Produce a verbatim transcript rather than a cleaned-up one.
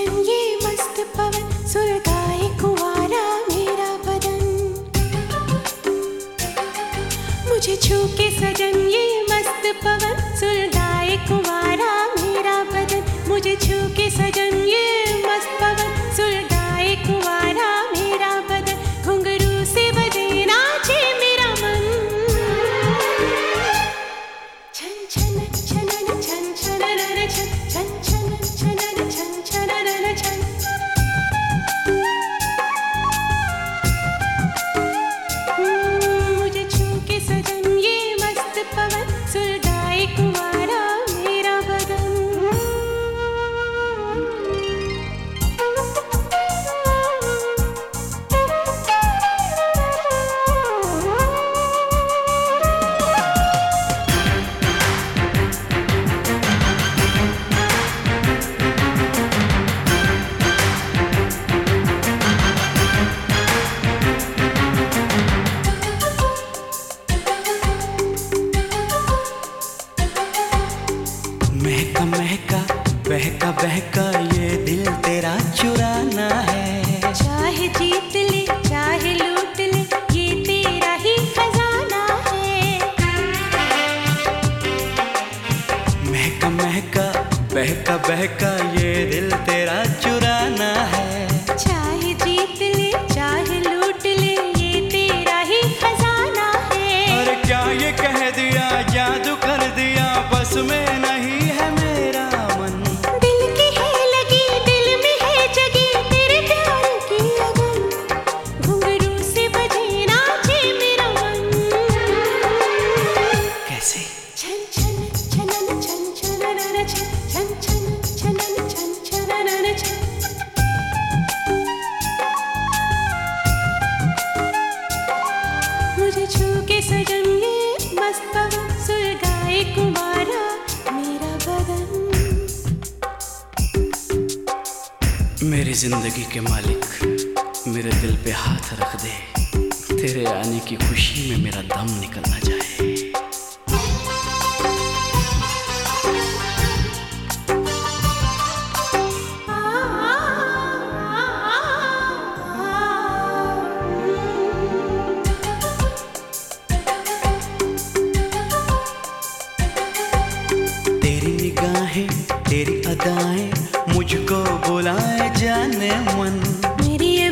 सजन ये मस्त पवन, सुलगाए कुंवारा मेरा बदन। मुझे छू के सजन ये मस्त पवन, सुलगाए कुंवारा मेरा बदन। मुझे छू के सजन ये मस्त पवन, सुलगाए कुंवारा मेरा बदन। घुंघरू से बजे नाचे मेरा मन, छन छन छनन छन छनन छन छन छन छनन छन छनन छन। मुझे छू के सजन ये मस्त पवन, सुलगाए कुंवारा मेरा बदन। महका महका बहका बहका ये दिल तेरा चुराना है। चाहे जीत ले चाहे लूट ले, ये तेरा ही खजाना है। महका महका बहका बहका ये दिल तेरा चुराना है। चाहे जीत ले चाहे लूट ले, ये तेरा ही खजाना है। और क्या ये कह दिया, जादू कर दिया, बस में नहीं है मेरा मन। दिल की है लगी, दिल में है जगी, तेरे प्यार की लगन। घुंघरू से बजे नाचे मेरा मन, कैसे? छन छन छनन छन छनन छन छन छन छनन छन छनन छन। मुझे छू के सजन ये मस्त पवन, सुलगाए कुंवारा मेरा बदन। मेरी जिंदगी के मालिक, मेरे दिल पे हाथ रख दे, तेरे आने की खुशी में मेरा दम निकल ना जाए। तेरी निगाहें तेरी अदाएं मुझको बुलाए जाने मन। मेरी